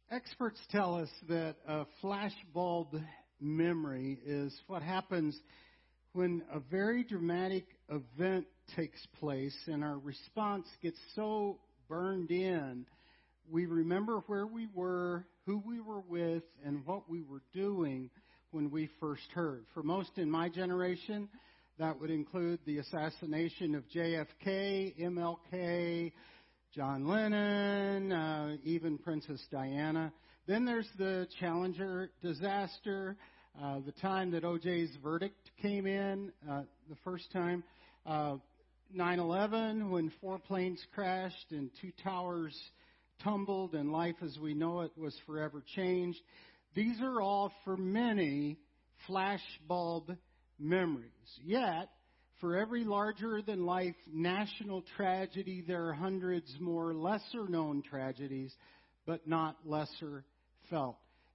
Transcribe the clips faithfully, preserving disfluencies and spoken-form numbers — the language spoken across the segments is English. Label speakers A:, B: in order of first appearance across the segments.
A: Experts tell us that a flashbulb memory is what happens when a very dramatic event takes place and our response gets so burned in, we remember where we were, who we were with, and what we were doing when we first heard. For most in my generation, that would include the assassination of J F K, M L K, John Lennon, uh, even Princess Diana. Then there's the Challenger disaster, uh, the time that O J's verdict came in, uh, the first time, uh, nine eleven, when four planes crashed and two towers tumbled and life as we know it was forever changed. These are all, for many, flashbulb memories. Yet, for every larger-than-life national tragedy, there are hundreds more lesser-known tragedies, but not lesser felt.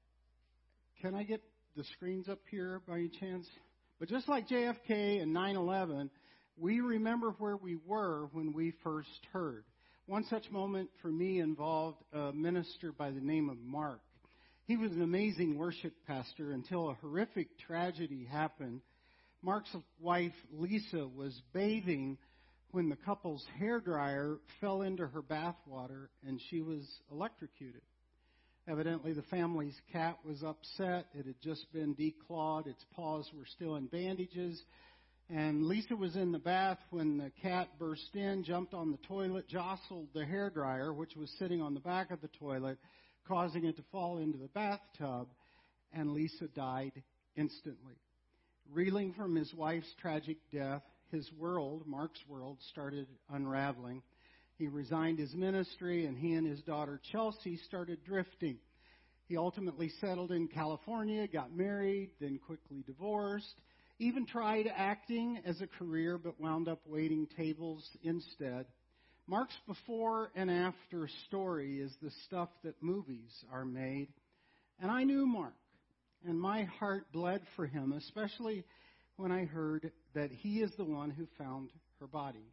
A: Can I get the screens up here by any chance? But just like J F K and nine eleven, we remember where we were when we first heard. One such moment for me involved a minister by the name of Mark. He was an amazing worship pastor until a horrific tragedy happened. Mark's wife, Lisa, was bathing when the couple's hairdryer fell into her bathwater and she was electrocuted. Evidently, the family's cat was upset. It had just been declawed. Its paws were still in bandages. And Lisa was in the bath when the cat burst in, jumped on the toilet, jostled the hairdryer, which was sitting on the back of the toilet, causing it to fall into the bathtub, and Lisa died instantly. Reeling from his wife's tragic death, his world, Mark's world, started unraveling. He resigned his ministry, and he and his daughter Chelsea started drifting. He ultimately settled in California, got married, then quickly divorced, even tried acting as a career, but wound up waiting tables instead. Mark's before and after story is the stuff that movies are made. And I knew Mark. And my heart bled for him, especially when I heard that he is the one who found her body.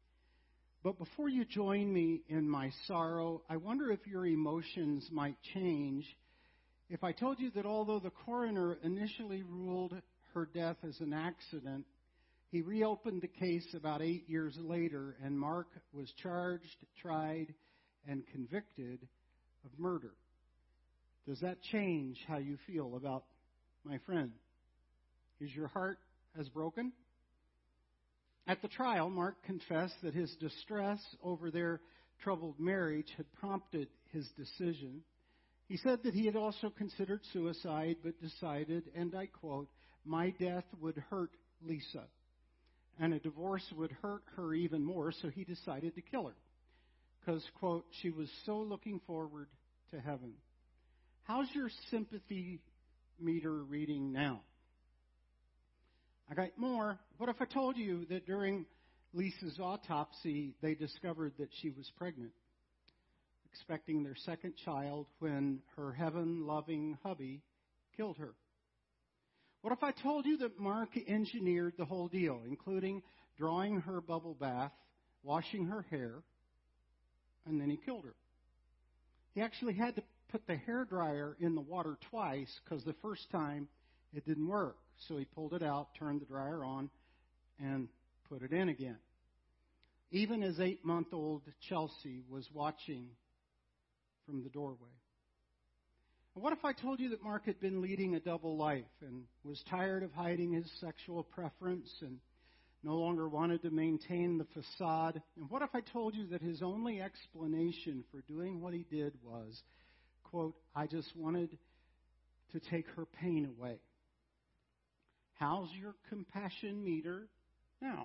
A: But before you join me in my sorrow, I wonder if your emotions might change if I told you that although the coroner initially ruled her death as an accident, he reopened the case about eight years later, and Mark was charged, tried, and convicted of murder. Does that change how you feel about my friend? Is your heart as broken? At the trial, Mark confessed that his distress over their troubled marriage had prompted his decision. He said that he had also considered suicide, but decided, and I quote, "My death would hurt Lisa, and a divorce would hurt her even more, so he decided to kill her, because, quote, she was so looking forward to heaven." How's your sympathy meter reading now? I got more. What if I told you that during Lisa's autopsy, they discovered that she was pregnant, expecting their second child when her heaven-loving hubby killed her? What if I told you that Mark engineered the whole deal, including drawing her bubble bath, washing her hair, and then he killed her? He actually had to put the hairdryer in the water twice because the first time it didn't work. So he pulled it out, turned the dryer on, and put it in again. Even as eight-month-old Chelsea was watching from the doorway. And what if I told you that Mark had been leading a double life and was tired of hiding his sexual preference and no longer wanted to maintain the facade? And what if I told you that his only explanation for doing what he did was, quote, "I just wanted to take her pain away"? How's your compassion meter now?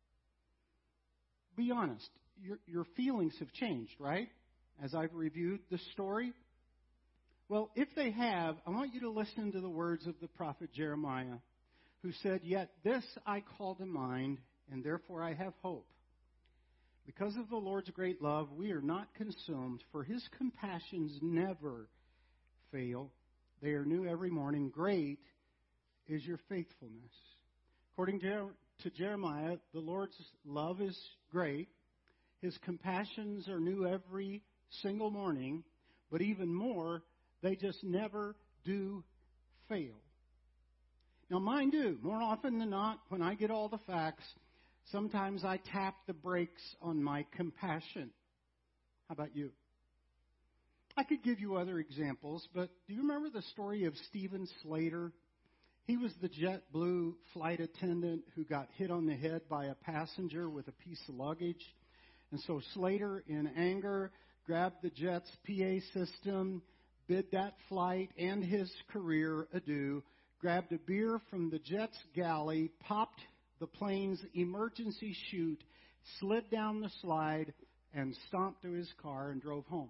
A: Be honest. Your, your feelings have changed, right? As I've reviewed the story. Well, if they have, I want you to listen to the words of the prophet Jeremiah, who said, "Yet this I call to mind, and therefore I have hope. Because of the Lord's great love, we are not consumed, for his compassions never fail. They are new every morning. Great is your faithfulness." According to Jeremiah, the Lord's love is great. His compassions are new every single morning. But even more, They just never do fail. Now, mine do. More often than not, when I get all the facts, sometimes I tap the brakes on my compassion. How about you? I could give you other examples, but do you remember the story of Stephen Slater? He was the JetBlue flight attendant who got hit on the head by a passenger with a piece of luggage. And so Slater, in anger, grabbed the jet's P A system, bid that flight and his career adieu, grabbed a beer from the jet's galley, popped the plane's emergency chute, slid down the slide, and stomped to his car and drove home.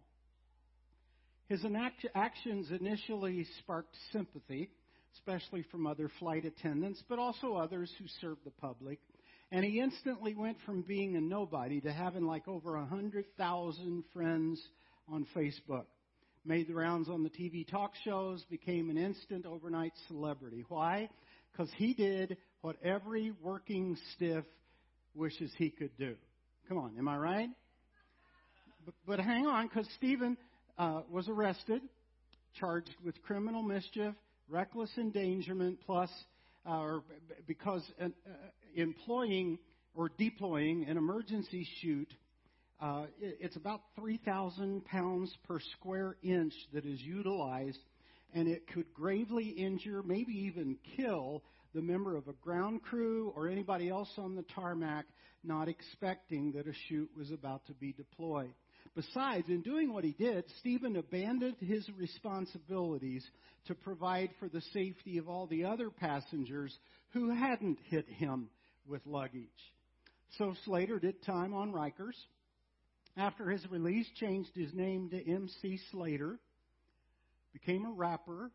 A: His actions initially sparked sympathy, especially from other flight attendants, but also others who served the public. And he instantly went from being a nobody to having like over one hundred thousand friends on Facebook. Made the rounds on the T V talk shows, became an instant overnight celebrity. Why? Because he did what every working stiff wishes he could do. Come on, am I right? But, but hang on, because Stephen uh, was arrested, charged with criminal mischief, reckless endangerment, plus uh, or because uh, employing or deploying an emergency chute, uh, it, it's about three thousand pounds per square inch that is utilized, and it could gravely injure, maybe even kill, the member of a ground crew or anybody else on the tarmac, not expecting that a chute was about to be deployed. Besides, in doing what he did, Stephen abandoned his responsibilities to provide for the safety of all the other passengers who hadn't hit him with luggage. So Slater did time on Rikers. After his release, changed his name to M C Slater, became a rapper,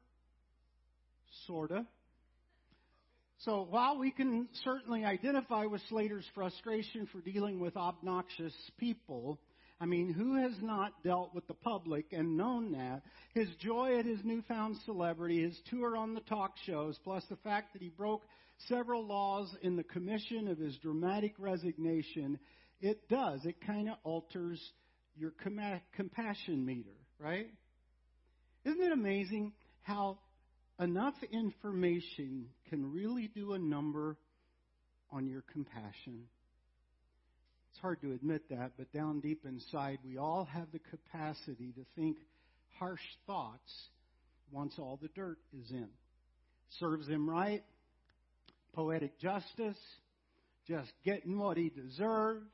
A: sorta. So while we can certainly identify with Slater's frustration for dealing with obnoxious people, I mean, who has not dealt with the public and known that? His joy at his newfound celebrity, his tour on the talk shows, plus the fact that he broke several laws in the commission of his dramatic resignation, it does. It kind of alters your com- compassion meter, right? Isn't it amazing how enough information can really do a number on your compassion? It's hard to admit that, but down deep inside, we all have the capacity to think harsh thoughts once all the dirt is in. Serves him right, poetic justice, just getting what he deserves.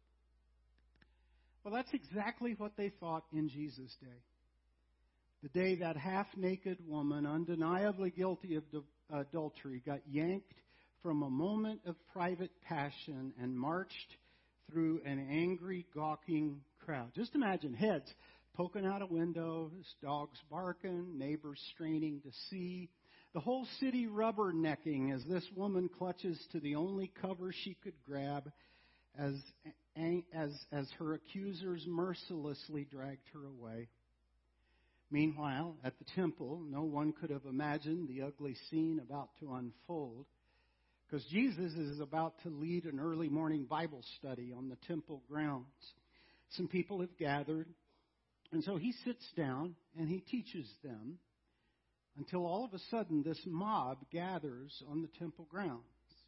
A: Well, that's exactly what they thought in Jesus' day. The day that half-naked woman, undeniably guilty of adultery, got yanked from a moment of private passion and marched through an angry, gawking crowd. Just imagine heads poking out of windows, dogs barking, neighbors straining to see, the whole city rubbernecking as this woman clutches to the only cover she could grab as, as, as her accusers mercilessly dragged her away. Meanwhile, at the temple, no one could have imagined the ugly scene about to unfold, because Jesus is about to lead an early morning Bible study on the temple grounds. Some people have gathered, and so he sits down and he teaches them until all of a sudden this mob gathers on the temple grounds.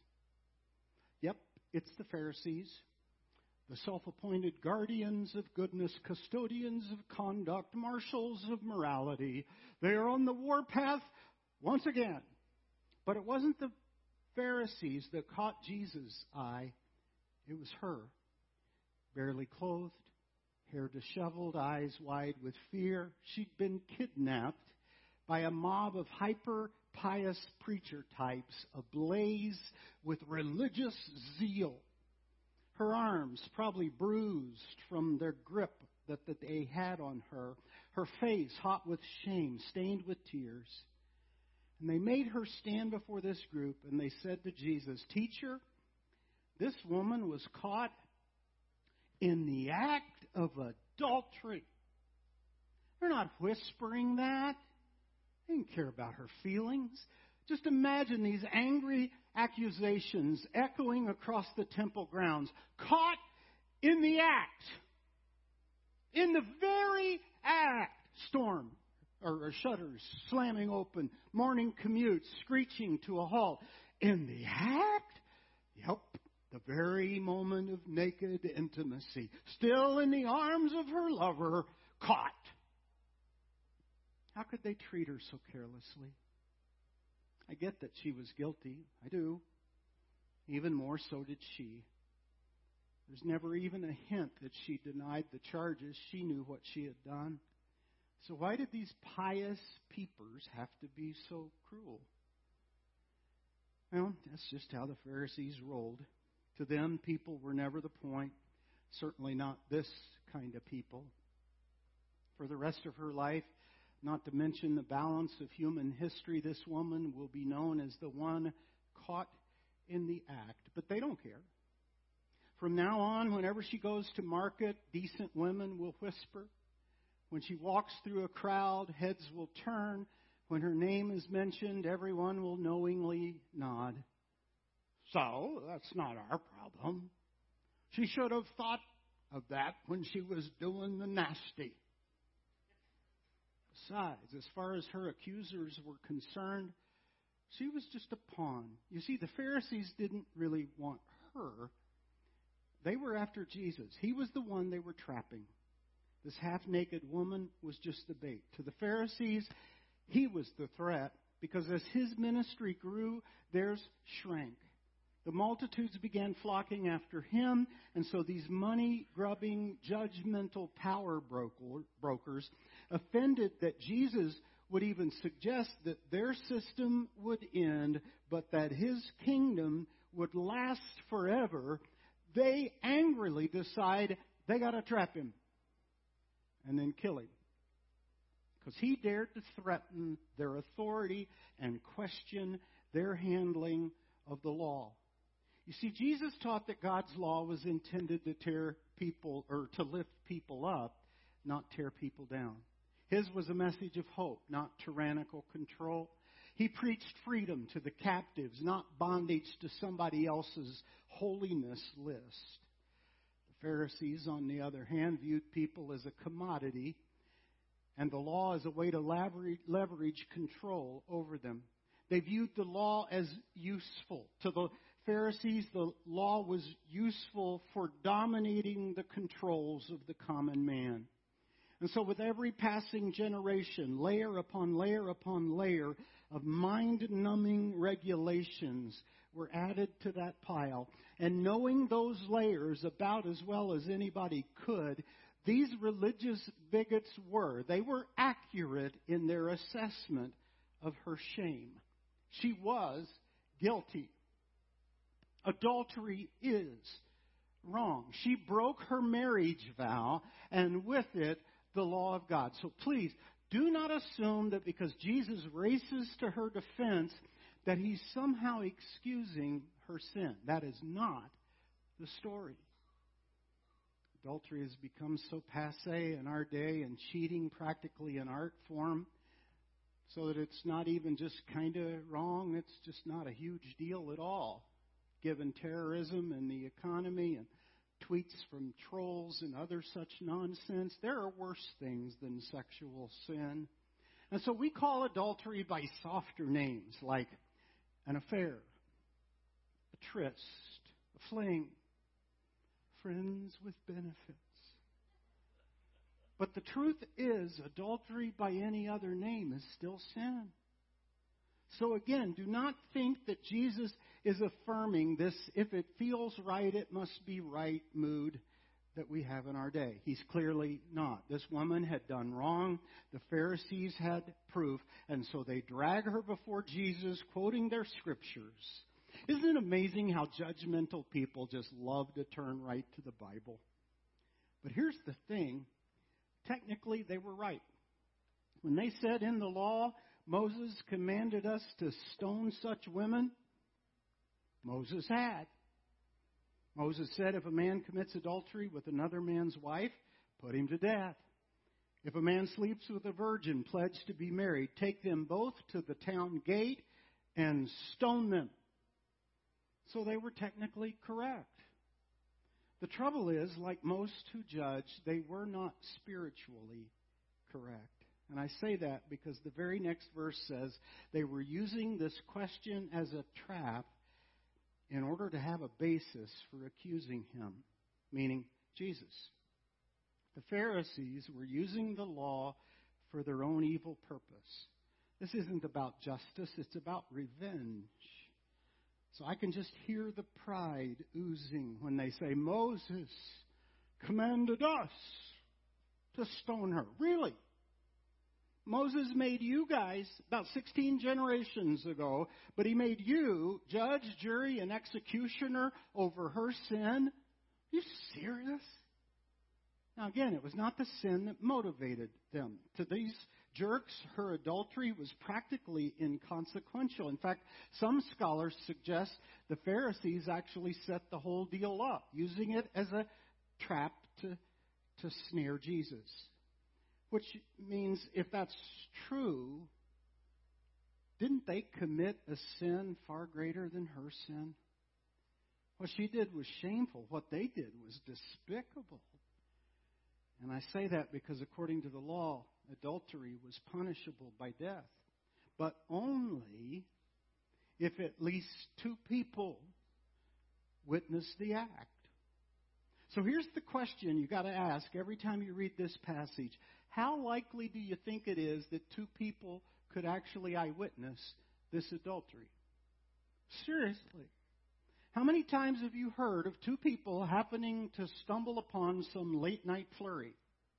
A: Yep, it's the Pharisees, the self-appointed guardians of goodness, custodians of conduct, marshals of morality. They are on the warpath once again. But it wasn't the Pharisees that caught Jesus' eye. It was her, barely clothed, hair disheveled, eyes wide with fear. She'd been kidnapped by a mob of hyper-pious preacher types ablaze with religious zeal. Her arms probably bruised from their grip that, that they had on her. Her face hot with shame, stained with tears. And they made her stand before this group, and they said to Jesus, "Teacher, this woman was caught in the act of adultery." They're not whispering that. They didn't care about her feelings. Just imagine these angry accusations echoing across the temple grounds. Caught in the act. In the very act. Storm or shutters slamming open, morning commutes screeching to a halt. In the act? Yep, the very moment of naked intimacy, still in the arms of her lover, caught. How could they treat her so carelessly? I get that she was guilty. I do. Even more so did she. There's never even a hint that she denied the charges. She knew what she had done. So why did these pious peepers have to be so cruel? Well, that's just how the Pharisees rolled. To them, people were never the point. Certainly not this kind of people. For the rest of her life, not to mention the balance of human history, this woman will be known as the one caught in the act. But they don't care. From now on, whenever she goes to market, decent women will whisper. When she walks through a crowd, heads will turn. When her name is mentioned, everyone will knowingly nod. So, that's not our problem. She should have thought of that when she was doing the nasty. Besides, as far as her accusers were concerned, she was just a pawn. You see, the Pharisees didn't really want her. They were after Jesus. He was the one they were trapping. This half-naked woman was just the bait. To the Pharisees, he was the threat, because as his ministry grew, theirs shrank. The multitudes began flocking after him, and so these money-grubbing, judgmental power brokers, offended that Jesus would even suggest that their system would end, but that his kingdom would last forever, they angrily decide they got to trap him and then kill him. Because he dared to threaten their authority and question their handling of the law. You see, Jesus taught that God's law was intended to tear people, or to lift people up, not tear people down. His was a message of hope, not tyrannical control. He preached freedom to the captives, not bondage to somebody else's holiness list. The Pharisees, on the other hand, viewed people as a commodity, and the law as a way to leverage control over them. They viewed the law as useful. To the Pharisees, the law was useful for dominating the controls of the common man. And so with every passing generation, layer upon layer upon layer of mind-numbing regulations were added to that pile. And knowing those layers about as well as anybody could, these religious bigots were. They were accurate in their assessment of her shame. She was guilty. Adultery is wrong. She broke her marriage vow, and with it, the law of God. So please, do not assume that because Jesus races to her defense, that he's somehow excusing her sin. That is not the story. Adultery has become so passé in our day, and cheating practically an art form, so that it's not even just kind of wrong. It's just not a huge deal at all, given terrorism and the economy and tweets from trolls and other such nonsense. There are worse things than sexual sin. And so we call adultery by softer names like an affair, a tryst, a fling, friends with benefits. But the truth is, adultery by any other name is still sin. So again, do not think that Jesus is affirming this if it feels right, it must be right mood that we have in our day. He's clearly not. This woman had done wrong. The Pharisees had proof, and so they drag her before Jesus, quoting their scriptures. Isn't it amazing how judgmental people just love to turn right to the Bible? But here's the thing. Technically, they were right. When they said in the law, Moses commanded us to stone such women, Moses had. Moses said if a man commits adultery with another man's wife, put him to death. If a man sleeps with a virgin pledged to be married, take them both to the town gate and stone them. So they were technically correct. The trouble is, like most who judge, they were not spiritually correct. And I say that because the very next verse says they were using this question as a trap in order to have a basis for accusing him, meaning Jesus. The Pharisees were using the law for their own evil purpose. This isn't about justice, it's about revenge. So I can just hear the pride oozing when they say, Moses commanded us to stone her. Really? Moses made you guys about sixteen generations ago, but he made you judge, jury, and executioner over her sin? Are you serious? Now again, it was not the sin that motivated them. To these jerks, her adultery was practically inconsequential. In fact, some scholars suggest the Pharisees actually set the whole deal up, using it as a trap to, to snare Jesus. Which means, if that's true, didn't they commit a sin far greater than her sin? What she did was shameful. What they did was despicable. And I say that because according to the law, adultery was punishable by death. But only if at least two people witnessed the act. So here's the question you got to ask every time you read this passage. How likely do you think it is that two people could actually eyewitness this adultery? Seriously. How many times have you heard of two people happening to stumble upon some late night flurry?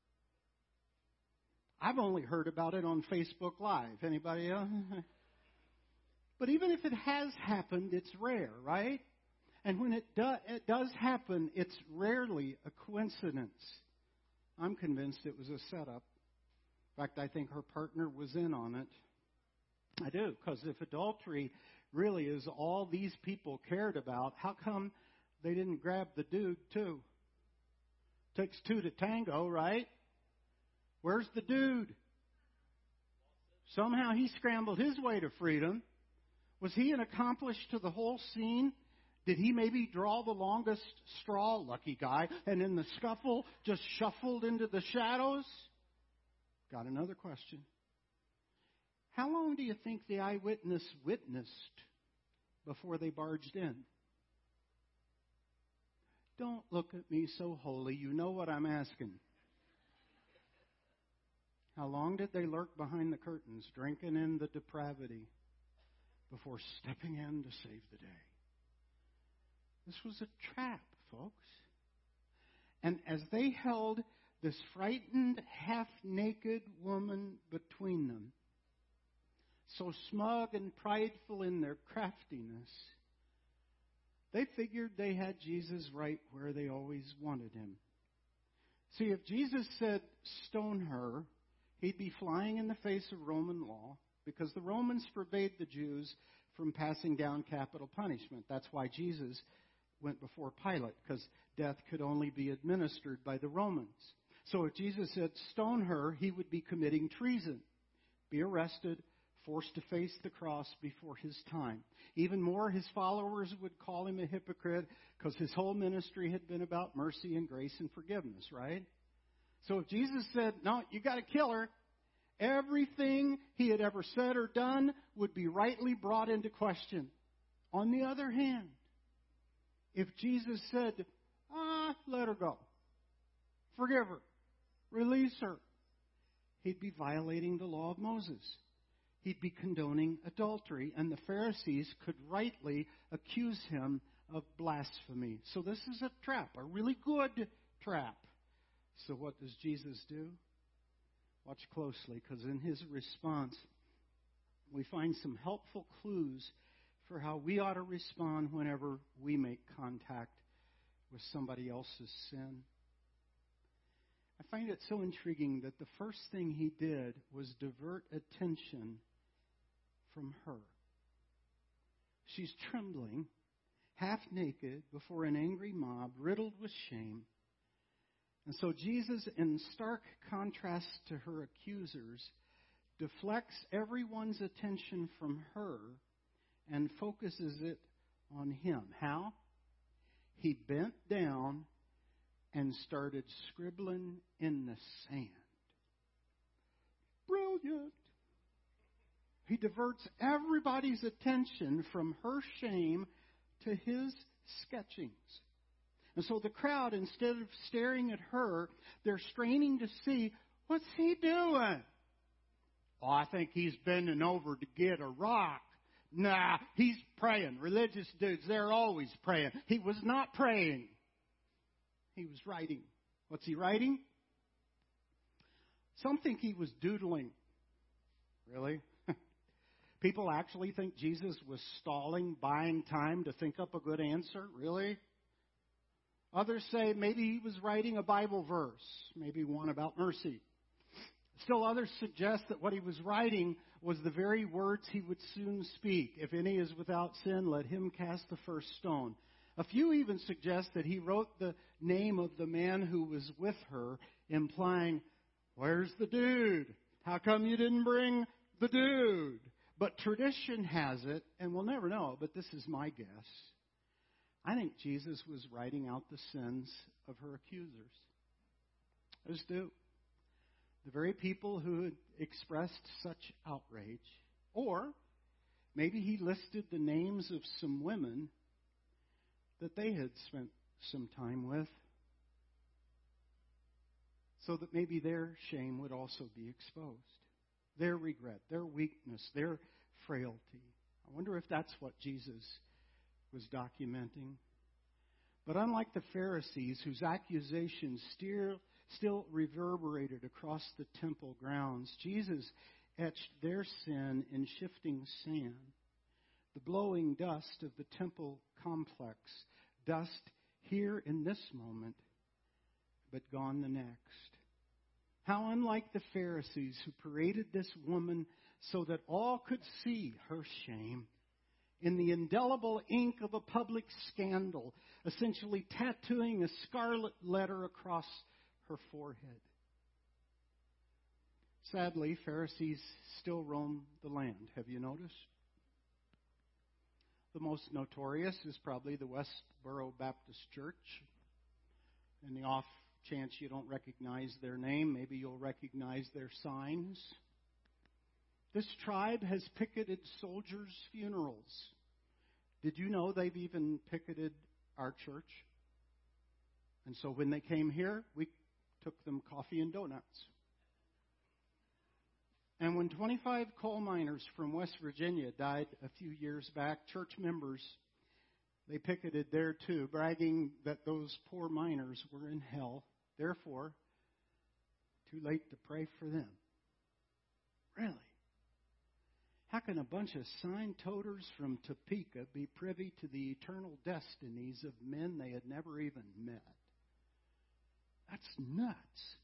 A: I've only heard about it on Facebook Live. Anybody else? But even if it has happened, it's rare, right? And when it, do, it does happen, it's rarely a coincidence. I'm convinced it was a setup. In fact, I think her partner was in on it. I do, because if adultery really is all these people cared about, how come they didn't grab the dude too? Takes two to tango, right? Where's the dude? Somehow he scrambled his way to freedom. Was he an accomplice to the whole scene? Did he maybe draw the longest straw, lucky guy, and in the scuffle just shuffled into the shadows? Got another question. How long do you think the eyewitness witnessed before they barged in? Don't look at me so holy. You know what I'm asking. How long did they lurk behind the curtains, drinking in the depravity, before stepping in to save the day? This was a trap, folks. And as they held this frightened, half-naked woman between them, so smug and prideful in their craftiness, they figured they had Jesus right where they always wanted him. See, if Jesus said, stone her, he'd be flying in the face of Roman law, because the Romans forbade the Jews from passing down capital punishment. That's why Jesus went before Pilate, because death could only be administered by the Romans. So if Jesus said, stone her, he would be committing treason, be arrested, forced to face the cross before his time. Even more, his followers would call him a hypocrite, because his whole ministry had been about mercy and grace and forgiveness, right? So if Jesus said, no, you got to kill her, everything he had ever said or done would be rightly brought into question. On the other hand, if Jesus said, ah, let her go, forgive her, release her, he'd be violating the law of Moses. He'd be condoning adultery, and the Pharisees could rightly accuse him of blasphemy. So this is a trap, a really good trap. So what does Jesus do? Watch closely, because in his response, we find some helpful clues for how we ought to respond whenever we make contact with somebody else's sin. I find it so intriguing that the first thing he did was divert attention from her. She's trembling, half naked, before an angry mob, riddled with shame. And so Jesus, in stark contrast to her accusers, deflects everyone's attention from her and focuses it on him. How? He bent down and started scribbling in the sand. Brilliant! brilliant. He diverts everybody's attention from her shame to his sketchings. And so the crowd, instead of staring at her, they're straining to see, what's he doing? Oh, I think he's bending over to get a rock. Nah, he's praying. Religious dudes, they're always praying. He was not praying. He was writing. What's he writing? Some think he was doodling. Really? People actually think Jesus was stalling, buying time to think up a good answer? Really? Others say maybe he was writing a Bible verse, maybe one about mercy. Still others suggest that what he was writing was the very words he would soon speak. If any is without sin, let him cast the first stone. A few even suggest that he wrote the name of the man who was with her, implying, where's the dude? How come you didn't bring the dude? But tradition has it, and we'll never know, but this is my guess. I think Jesus was writing out the sins of her accusers. I just do. The very people who had expressed such outrage. Or maybe he listed the names of some women that they had spent some time with, so that maybe their shame would also be exposed. Their regret, their weakness, their frailty. I wonder if that's what Jesus was documenting. But unlike the Pharisees, whose accusations still, still reverberated across the temple grounds, Jesus etched their sin in shifting sand, the blowing dust of the temple complex, dust here in this moment, but gone the next. How unlike the Pharisees who paraded this woman so that all could see her shame in the indelible ink of a public scandal, essentially tattooing a scarlet letter across her forehead. Sadly, Pharisees still roam the land. Have you noticed? The most notorious is probably the Westboro Baptist Church. In the off chance you don't recognize their name, maybe you'll recognize their signs. This tribe has picketed soldiers' funerals. Did you know they've even picketed our church? And so when they came here, we took them coffee and donuts. And when twenty-five coal miners from West Virginia died a few years back, church members, they picketed there too, bragging that those poor miners were in hell. Therefore, too late to pray for them. Really? How can a bunch of sign-toters from Topeka be privy to the eternal destinies of men they had never even met? That's nuts.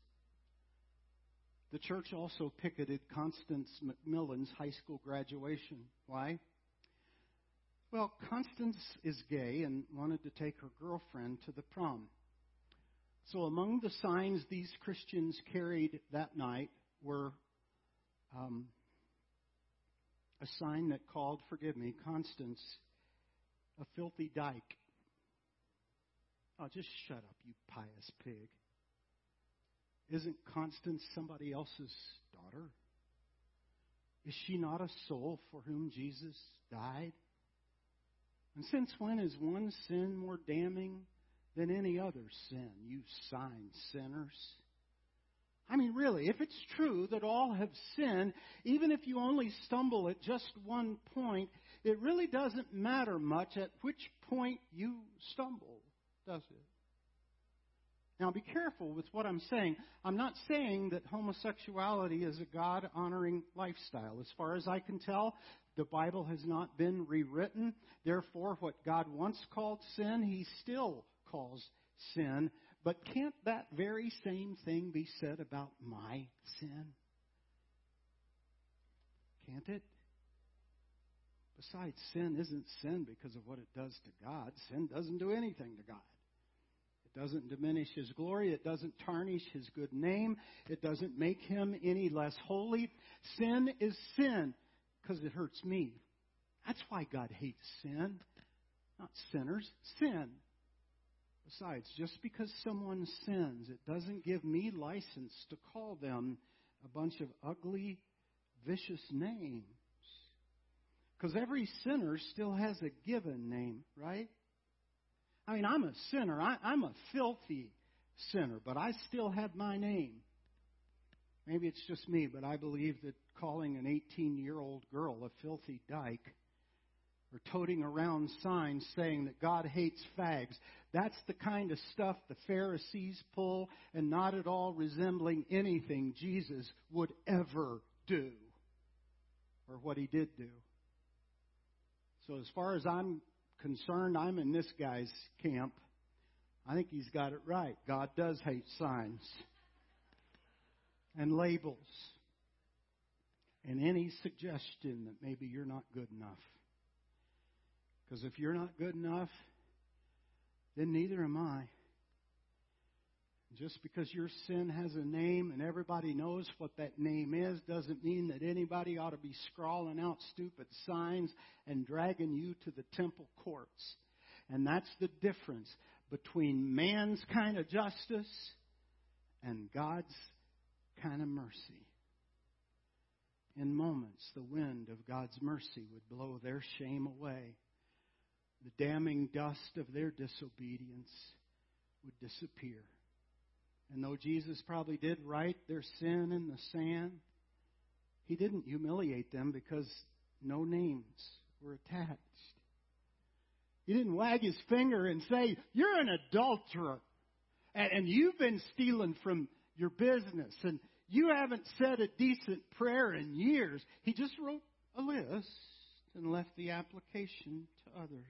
A: The church also picketed Constance McMillan's high school graduation. Why? Well, Constance is gay and wanted to take her girlfriend to the prom. So among the signs these Christians carried that night were um, a sign that called, forgive me, Constance, a filthy dyke. Oh, just shut up, you pious pig. Isn't Constance somebody else's daughter? Is she not a soul for whom Jesus died? And since when is one sin more damning than any other sin, you sign sinners? I mean, really, if it's true that all have sinned, even if you only stumble at just one point, it really doesn't matter much at which point you stumble, does it? Now, be careful with what I'm saying. I'm not saying that homosexuality is a God-honoring lifestyle. As far as I can tell, the Bible has not been rewritten. Therefore, what God once called sin, He still calls sin. But can't that very same thing be said about my sin? Can't it? Besides, sin isn't sin because of what it does to God. Sin doesn't do anything to God. It doesn't diminish His glory. It doesn't tarnish His good name. It doesn't make Him any less holy. Sin is sin because it hurts me. That's why God hates sin. Not sinners, sin. Besides, just because someone sins, it doesn't give me license to call them a bunch of ugly, vicious names. Because every sinner still has a given name, right? I mean, I'm a sinner. I, I'm a filthy sinner, but I still have my name. Maybe it's just me, but I believe that calling an eighteen-year-old girl a filthy dyke or toting around signs saying that God hates fags, that's the kind of stuff the Pharisees pull, and not at all resembling anything Jesus would ever do or what he did do. So as far as I'm concerned, I'm in this guy's camp. I think he's got it right. God does hate signs and labels and any suggestion that maybe you're not good enough. Because if you're not good enough, then neither am I. Just because your sin has a name and everybody knows what that name is doesn't mean that anybody ought to be scrawling out stupid signs and dragging you to the temple courts. And that's the difference between man's kind of justice and God's kind of mercy. In moments, the wind of God's mercy would blow their shame away. The damning dust of their disobedience would disappear. And though Jesus probably did write their sin in the sand, he didn't humiliate them because no names were attached. He didn't wag his finger and say, you're an adulterer, and, and you've been stealing from your business, and you haven't said a decent prayer in years. He just wrote a list and left the application to others.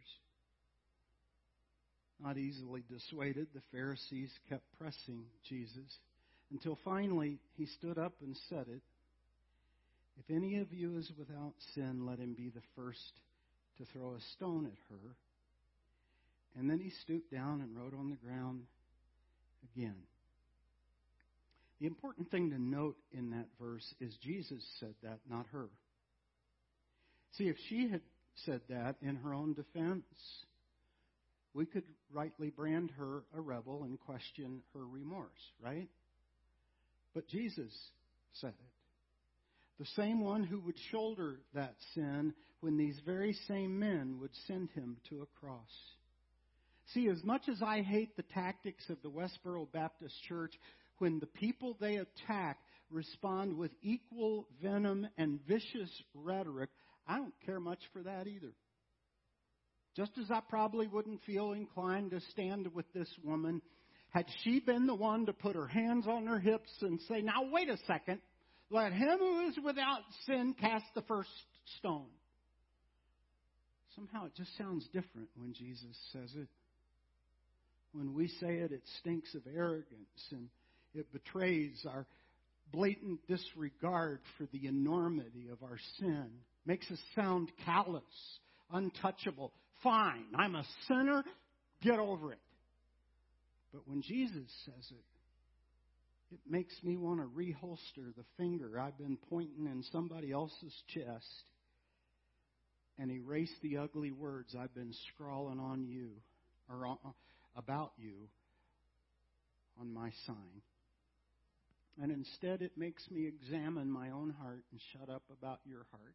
A: Not easily dissuaded, the Pharisees kept pressing Jesus until finally he stood up and said it. If any of you is without sin, let him be the first to throw a stone at her. And then he stooped down and wrote on the ground again. The important thing to note in that verse is Jesus said that, not her. See, if she had said that in her own defense, we could rightly brand her a rebel and question her remorse, right? But Jesus said it. The same one who would shoulder that sin when these very same men would send him to a cross. See, as much as I hate the tactics of the Westboro Baptist Church, when the people they attack respond with equal venom and vicious rhetoric, I don't care much for that either. Just as I probably wouldn't feel inclined to stand with this woman had she been the one to put her hands on her hips and say, now wait a second, let him who is without sin cast the first stone. Somehow it just sounds different when Jesus says it. When we say it, it stinks of arrogance and it betrays our blatant disregard for the enormity of our sin. Makes us sound callous, untouchable. Fine, I'm a sinner, get over it. But when Jesus says it, it makes me want to reholster the finger I've been pointing in somebody else's chest and erase the ugly words I've been scrawling on you or on, about you on my sign. And instead it makes me examine my own heart and shut up about your heart.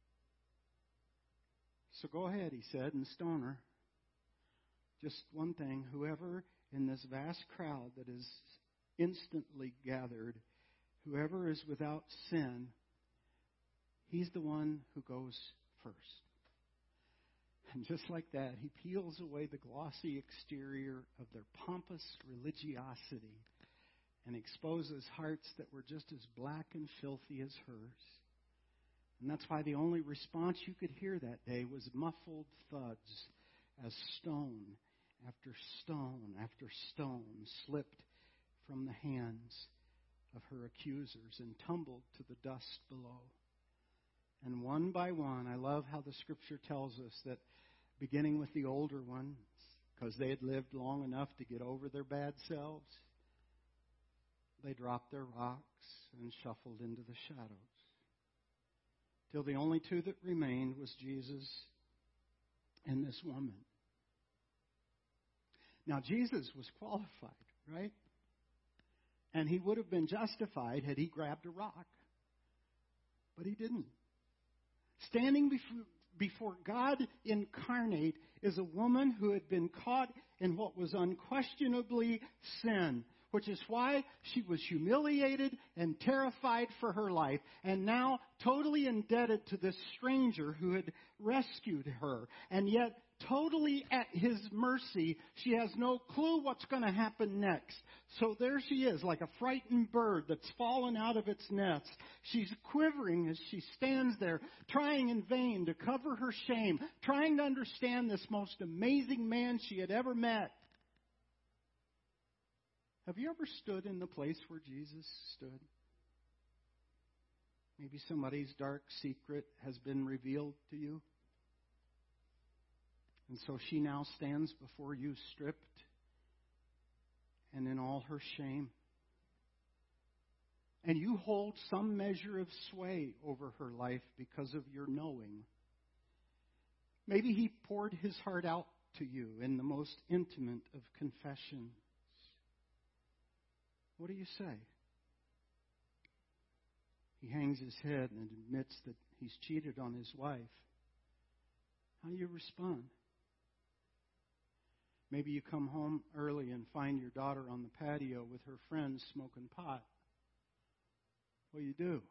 A: So go ahead, he said, and stone her. Just one thing, whoever in this vast crowd that is instantly gathered, whoever is without sin, he's the one who goes first. And just like that, he peels away the glossy exterior of their pompous religiosity and exposes hearts that were just as black and filthy as hers. And that's why the only response you could hear that day was muffled thuds as stone after stone after stone slipped from the hands of her accusers and tumbled to the dust below. And one by one, I love how the Scripture tells us that beginning with the older ones, because they had lived long enough to get over their bad selves, they dropped their rocks and shuffled into the shadows. Till the only two that remained was Jesus and this woman. Now, Jesus was qualified, right? And he would have been justified had he grabbed a rock. But he didn't. Standing before, before God incarnate is a woman who had been caught in what was unquestionably sin, which is why she was humiliated and terrified for her life, and now totally indebted to this stranger who had rescued her. And yet, totally at his mercy, she has no clue what's going to happen next. So there she is, like a frightened bird that's fallen out of its nest. She's quivering as she stands there, trying in vain to cover her shame, trying to understand this most amazing man she had ever met. Have you ever stood in the place where Jesus stood? Maybe somebody's dark secret has been revealed to you. And so she now stands before you stripped and in all her shame. And you hold some measure of sway over her life because of your knowing. Maybe he poured his heart out to you in the most intimate of confessions. What do you say? He hangs his head and admits that he's cheated on his wife. How do you respond? Maybe you come home early and find your daughter on the patio with her friends smoking pot. What do you do?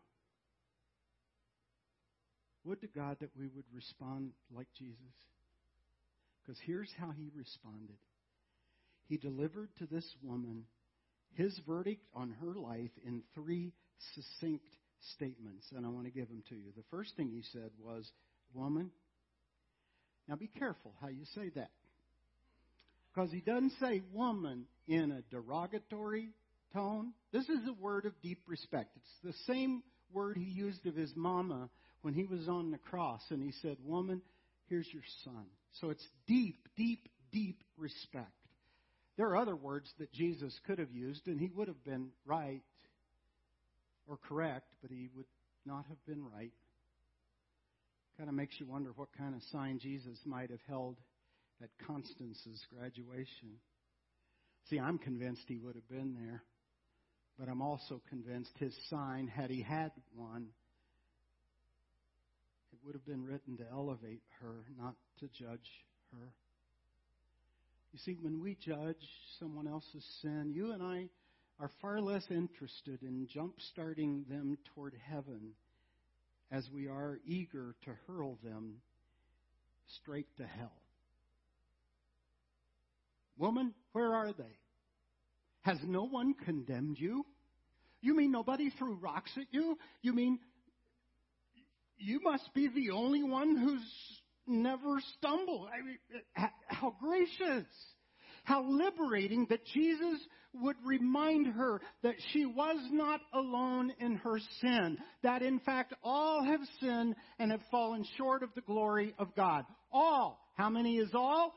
A: Would to God that we would respond like Jesus. Because here's how he responded. He delivered to this woman his verdict on her life in three succinct statements. And I want to give them to you. The first thing he said was, woman. Now be careful how you say that. Because he doesn't say woman in a derogatory tone. This is a word of deep respect. It's the same word he used of his mama when he was on the cross. And he said, woman, here's your son. So it's deep, deep, deep respect. There are other words that Jesus could have used, and he would have been right or correct, but he would not have been right. Kind of makes you wonder what kind of sign Jesus might have held at Constance's graduation. See, I'm convinced he would have been there, but I'm also convinced his sign, had he had one, it would have been written to elevate her, not to judge her. You see, when we judge someone else's sin, you and I are far less interested in jump-starting them toward heaven as we are eager to hurl them straight to hell. Woman, where are they? Has no one condemned you? You mean nobody threw rocks at you? You mean you must be the only one who's never stumbled? I mean, how gracious, how liberating that Jesus would remind her that she was not alone in her sin, that in fact all have sinned and have fallen short of the glory of God. All. How many is all?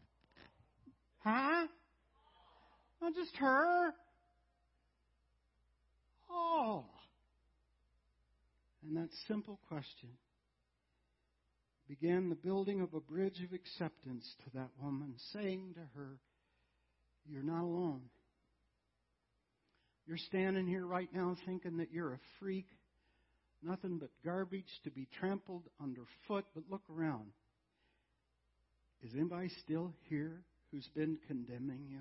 A: Huh? Not just her. All. And that simple question began the building of a bridge of acceptance to that woman, saying to her, you're not alone. You're standing here right now thinking that you're a freak, nothing but garbage to be trampled underfoot, but look around. Is anybody still here who's been condemning you?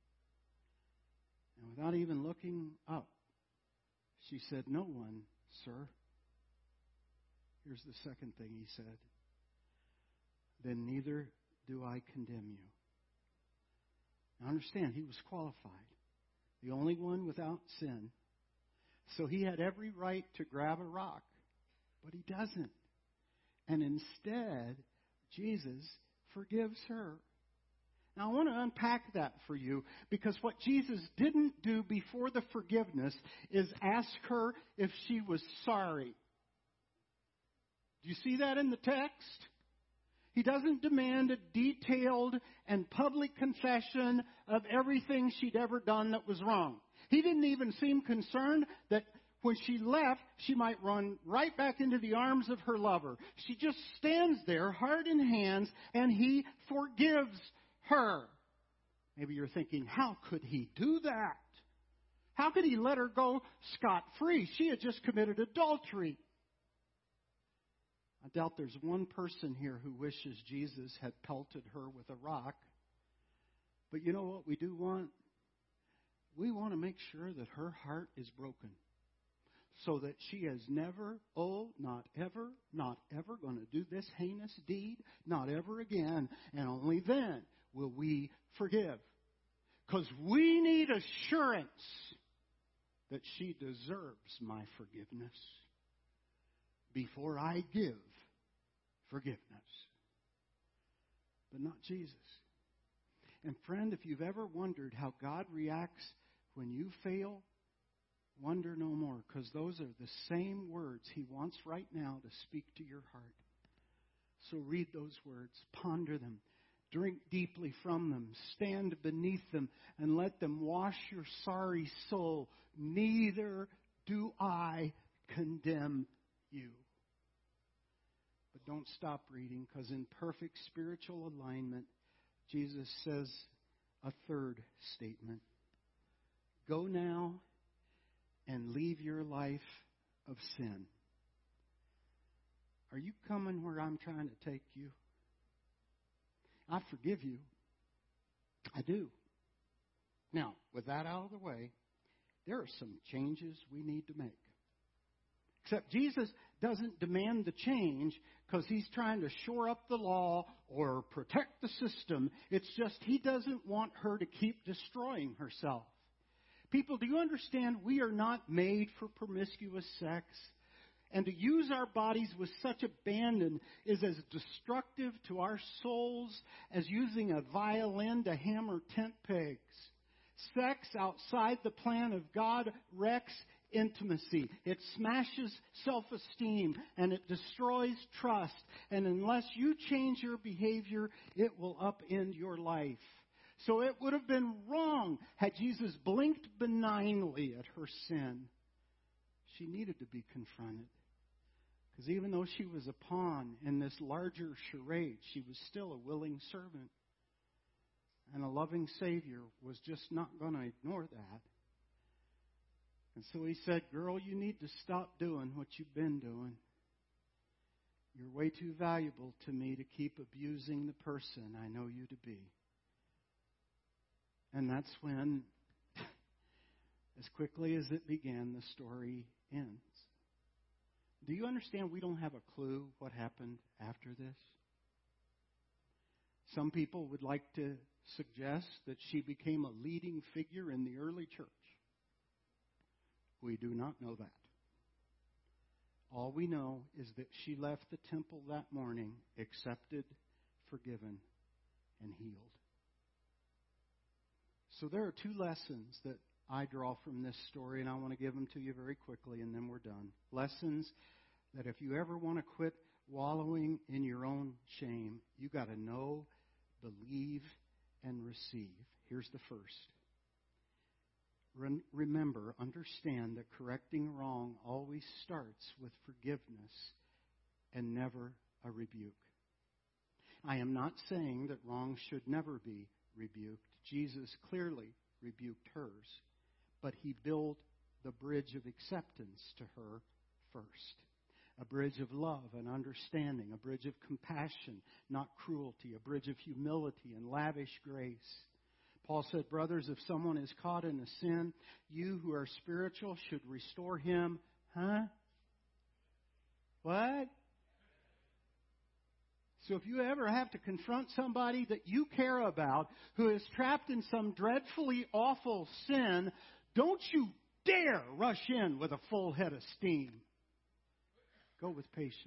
A: And without even looking up, she said, no one, sir. Here's the second thing he said. Then neither do I condemn you. Now understand, he was qualified. The only one without sin. So he had every right to grab a rock. But he doesn't. And instead, Jesus forgives her. Now I want to unpack that for you, because what Jesus didn't do before the forgiveness is ask her if she was sorry. Do you see that in the text? He doesn't demand a detailed and public confession of everything she'd ever done that was wrong. He didn't even seem concerned that when she left, she might run right back into the arms of her lover. She just stands there, heart in hands, and he forgives her. Maybe you're thinking, how could he do that? How could he let her go scot-free? She had just committed adultery. doubt there's one person here who wishes Jesus had pelted her with a rock. But you know what we do want? We want to make sure that her heart is broken, so that she is never, oh, not ever, not ever going to do this heinous deed, not ever again. And only then will we forgive. Because we need assurance that she deserves my forgiveness before I give forgiveness. But not Jesus. And friend, if you've ever wondered how God reacts when you fail, wonder no more, because those are the same words He wants right now to speak to your heart. So read those words, ponder them, drink deeply from them, stand beneath them, and let them wash your sorry soul. Neither do I condemn you. But don't stop reading, because in perfect spiritual alignment, Jesus says a third statement. Go now and leave your life of sin. Are you coming where I'm trying to take you? I forgive you. I do. Now, with that out of the way, there are some changes we need to make. Except Jesus doesn't demand the change because He's trying to shore up the law or protect the system. It's just He doesn't want her to keep destroying herself. People, do you understand we are not made for promiscuous sex? And to use our bodies with such abandon is as destructive to our souls as using a violin to hammer tent pegs. Sex outside the plan of God wrecks intimacy. It smashes self-esteem and it destroys trust. And unless you change your behavior, it will upend your life. So it would have been wrong had Jesus blinked benignly at her sin. She needed to be confronted. Because even though she was a pawn in this larger charade, she was still a willing servant. And a loving Savior was just not going to ignore that. And so He said, girl, you need to stop doing what you've been doing. You're way too valuable to me to keep abusing the person I know you to be. And that's when, as quickly as it began, the story ends. Do you understand we don't have a clue what happened after this? Some people would like to suggest that she became a leading figure in the early church. We do not know that. All we know is that she left the temple that morning accepted, forgiven, and healed. So there are two lessons that I draw from this story, and I want to give them to you very quickly, and then we're done. Lessons that if you ever want to quit wallowing in your own shame, you got to know, believe, and receive. Here's the first. Re- remember, understand that correcting wrong always starts with forgiveness and never a rebuke. I am not saying that wrong should never be rebuked. Jesus clearly rebuked hers, but He built the bridge of acceptance to her first. A bridge of love and understanding, a bridge of compassion, not cruelty, a bridge of humility and lavish grace. Paul said, brothers, if someone is caught in a sin, you who are spiritual should restore him. Huh? What? So if you ever have to confront somebody that you care about who is trapped in some dreadfully awful sin, don't you dare rush in with a full head of steam. Go with patience.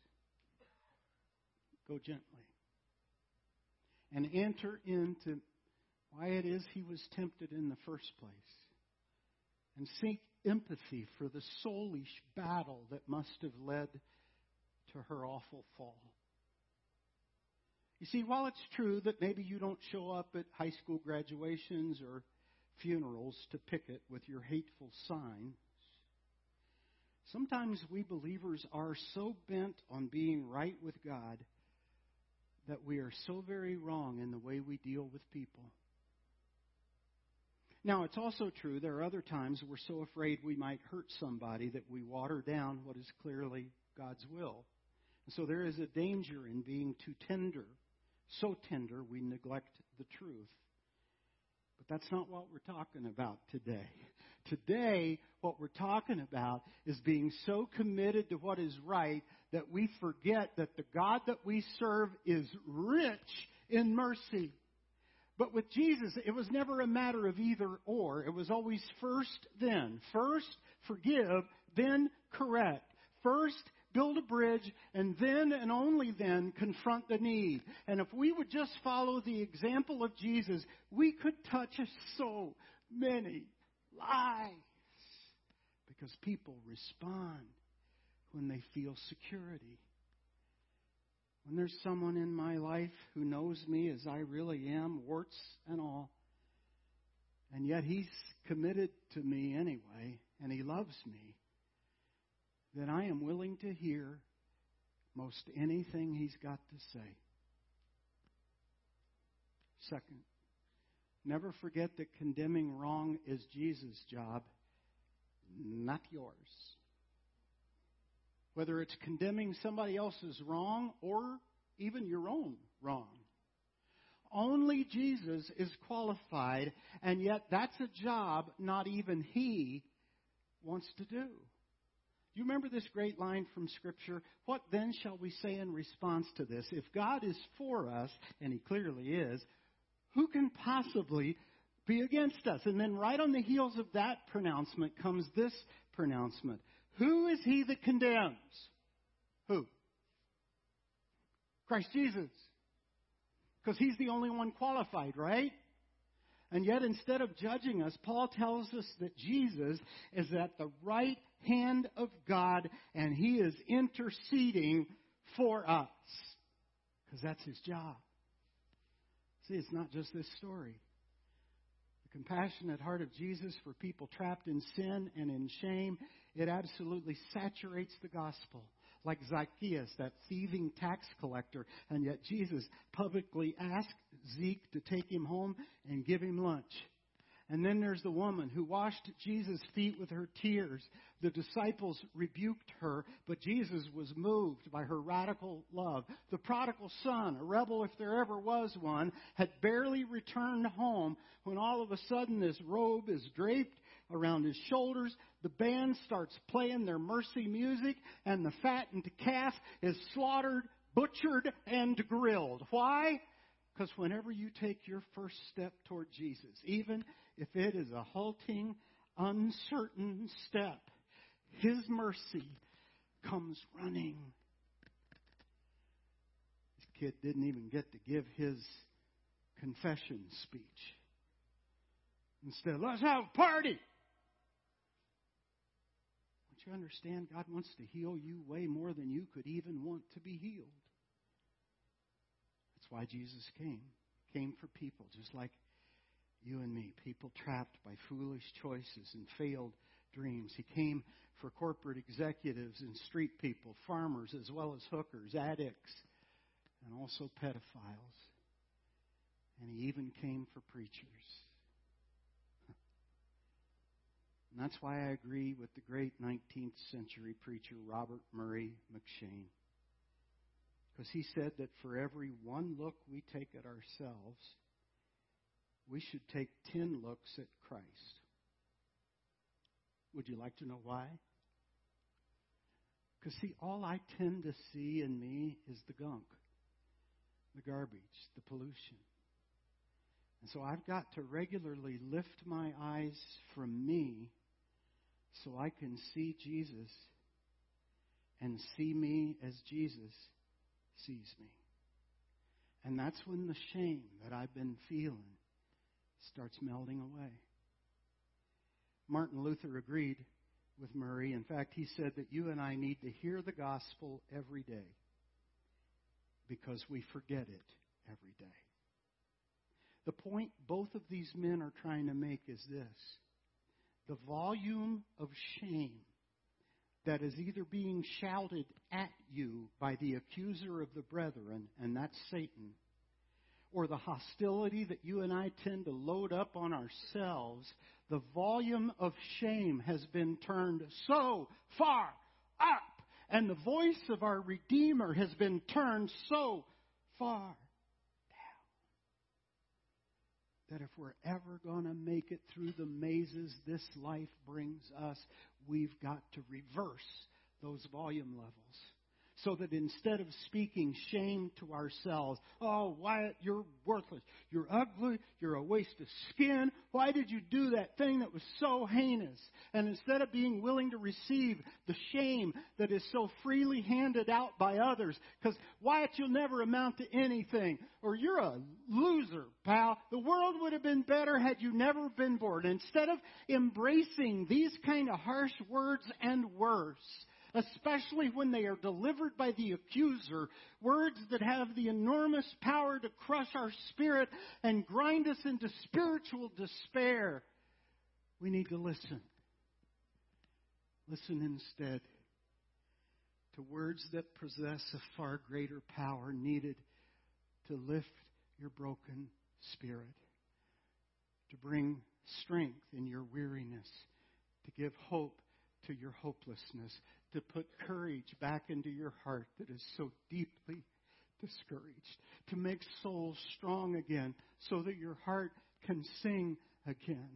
A: Go gently. And enter into why it is he was tempted in the first place. And seek empathy for the soulish battle that must have led to her awful fall. You see, while it's true that maybe you don't show up at high school graduations or funerals to picket with your hateful signs, sometimes we believers are so bent on being right with God that we are so very wrong in the way we deal with people. Now, it's also true there are other times we're so afraid we might hurt somebody that we water down what is clearly God's will. So there is a danger in being too tender, so tender we neglect the truth. But that's not what we're talking about today. Today, what we're talking about is being so committed to what is right that we forget that the God that we serve is rich in mercy. But with Jesus, it was never a matter of either or. It was always first, then. First, forgive, then correct. First, build a bridge, and then and only then confront the need. And if we would just follow the example of Jesus, we could touch so many lives. Because people respond when they feel security. When there's someone in my life who knows me as I really am, warts and all, and yet he's committed to me anyway, and he loves me, then I am willing to hear most anything he's got to say. Second, never forget that condemning wrong is Jesus' job, not yours. Whether it's condemning somebody else's wrong or even your own wrong. Only Jesus is qualified, and yet that's a job not even he wants to do. You remember this great line from Scripture? What then shall we say in response to this? If God is for us, and he clearly is, who can possibly be against us? And then right on the heels of that pronouncement comes this pronouncement. Who is he that condemns? Who? Christ Jesus. Because he's the only one qualified, right? And yet instead of judging us, Paul tells us that Jesus is at the right hand of God and he is interceding for us. Because that's his job. See, it's not just this story. The compassionate heart of Jesus for people trapped in sin and in shame, it absolutely saturates the gospel. Like Zacchaeus, that thieving tax collector, and yet Jesus publicly asked Zeke to take him home and give him lunch. And then there's the woman who washed Jesus' feet with her tears. The disciples rebuked her, but Jesus was moved by her radical love. The prodigal son, a rebel if there ever was one, had barely returned home when all of a sudden this robe is draped around his shoulders. The band starts playing their mercy music, and the fattened calf is slaughtered, butchered, and grilled. Why? Because whenever you take your first step toward Jesus, even if it is a halting, uncertain step, his mercy comes running. This kid didn't even get to give his confession speech. Instead, let's have a party. Don't you understand? God wants to heal you way more than you could even want to be healed. That's why Jesus came. Came for people just like you and me, people trapped by foolish choices and failed dreams. He came for corporate executives and street people, farmers as well as hookers, addicts, and also pedophiles. And he even came for preachers. And that's why I agree with the great nineteenth century preacher Robert Murray M'Cheyne. Because he said that for every one look we take at ourselves, we should take ten looks at Christ. Would you like to know why? Because, see, all I tend to see in me is the gunk, the garbage, the pollution. And so I've got to regularly lift my eyes from me so I can see Jesus and see me as Jesus sees me. And that's when the shame that I've been feeling starts melting away. Martin Luther agreed with Murray. In fact, he said that you and I need to hear the gospel every day because we forget it every day. The point both of these men are trying to make is this. The volume of shame that is either being shouted at you by the accuser of the brethren, and that's Satan, or the hostility that you and I tend to load up on ourselves, the volume of shame has been turned so far up And the voice of our Redeemer has been turned so far down that if we're ever going to make it through the mazes this life brings us, we've got to reverse those volume levels. So that instead of speaking shame to ourselves, oh, Wyatt, you're worthless. You're ugly. You're a waste of skin. Why did you do that thing that was so heinous? And instead of being willing to receive the shame that is so freely handed out by others, because Wyatt, you'll never amount to anything. Or you're a loser, pal. The world would have been better had you never been born. Instead of embracing these kind of harsh words and worse, especially when they are delivered by the accuser, words that have the enormous power to crush our spirit and grind us into spiritual despair, we need to listen. Listen instead to words that possess a far greater power needed to lift your broken spirit, to bring strength in your weariness, to give hope to your hopelessness, to put courage back into your heart that is so deeply discouraged, to make souls strong again so that your heart can sing again.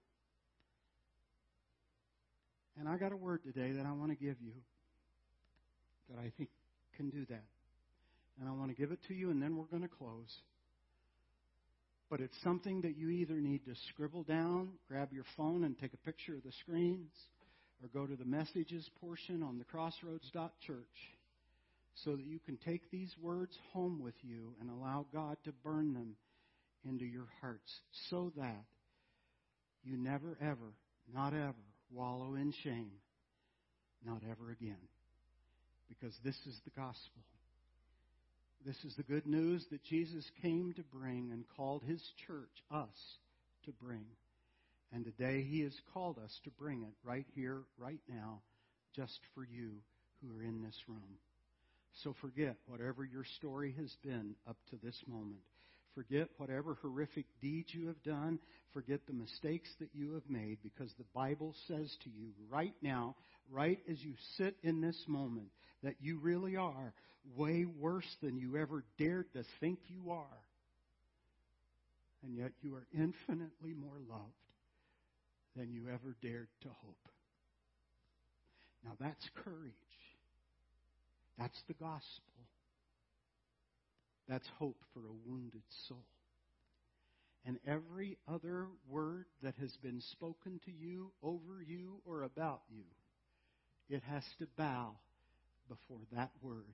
A: And I got a word today that I want to give you that I think can do that. And I want to give it to you, and then we're going to close. But it's something that you either need to scribble down, grab your phone and take a picture of the screens, or go to the messages portion on the crossroads dot church so that you can take these words home with you and allow God to burn them into your hearts so that you never, ever, not ever wallow in shame, not ever again. Because this is the gospel. This is the good news that Jesus came to bring and called His church, us, to bring. And today He has called us to bring it right here, right now, just for you who are in this room. So forget whatever your story has been up to this moment. Forget whatever horrific deeds you have done. Forget the mistakes that you have made, because the Bible says to you right now, right as you sit in this moment, that you really are way worse than you ever dared to think you are. And yet you are infinitely more loved than you ever dared to hope. Now that's courage. That's the gospel. That's hope for a wounded soul. And every other word that has been spoken to you, over you, or about you, it has to bow before that word.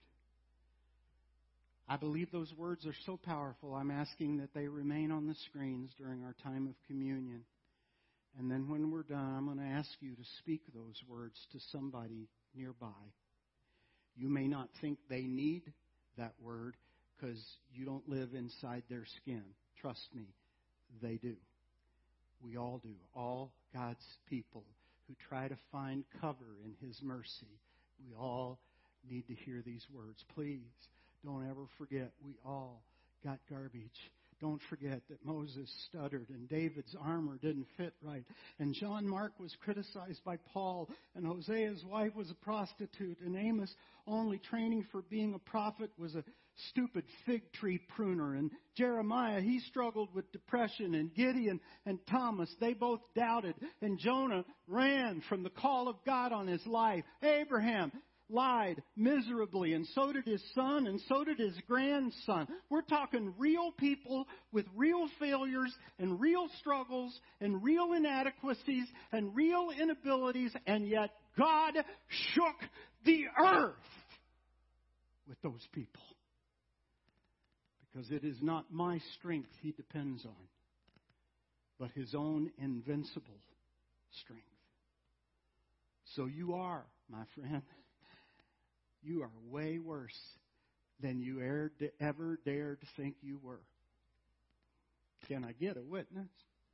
A: I believe those words are so powerful, I'm asking that they remain on the screens during our time of communion. And then when we're done, I'm going to ask you to speak those words to somebody nearby. You may not think they need that word because you don't live inside their skin. Trust me, they do. We all do. All God's people who try to find cover in His mercy. We all need to hear these words. Please don't ever forget, we all got garbage. Don't forget that Moses stuttered and David's armor didn't fit right. And John Mark was criticized by Paul. And Hosea's wife was a prostitute. And Amos, only training for being a prophet, was a stupid fig tree pruner. And Jeremiah, he struggled with depression. And Gideon and Thomas, they both doubted. And Jonah ran from the call of God on his life. Abraham lied miserably, and so did his son, and so did his grandson. We're talking real people with real failures and real struggles and real inadequacies and real inabilities, and yet God shook the earth with those people. Because it is not my strength He depends on, but His own invincible strength. So you are, my friend, you are way worse than you ever dared to think you were. Can I get a witness?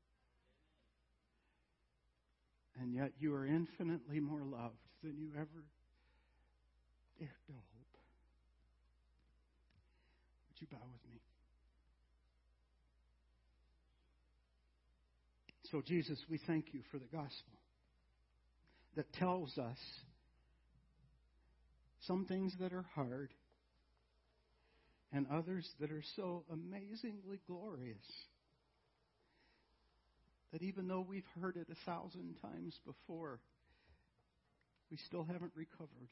A: And yet you are infinitely more loved than you ever dared to hope. Would you bow with me? So, Jesus, we thank You for the gospel that tells us some things that are hard, and others that are so amazingly glorious that even though we've heard it a thousand times before, we still haven't recovered.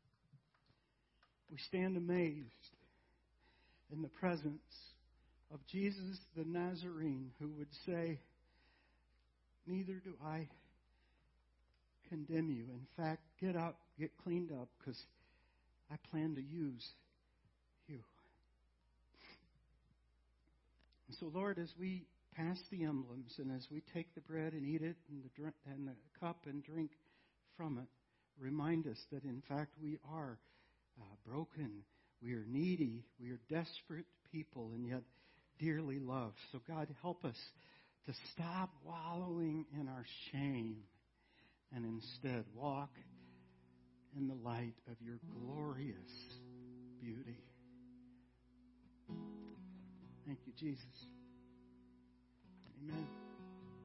A: We stand amazed in the presence of Jesus the Nazarene, who would say, neither do I condemn you. In fact, get up, get cleaned up, because I plan to use you. And so, Lord, as we pass the emblems and as we take the bread and eat it and the, drink, and the cup and drink from it, remind us that, in fact, we are uh, broken, we are needy, we are desperate people, and yet dearly loved. So, God, help us to stop wallowing in our shame and instead walk in the light of your glorious beauty. Thank you, Jesus.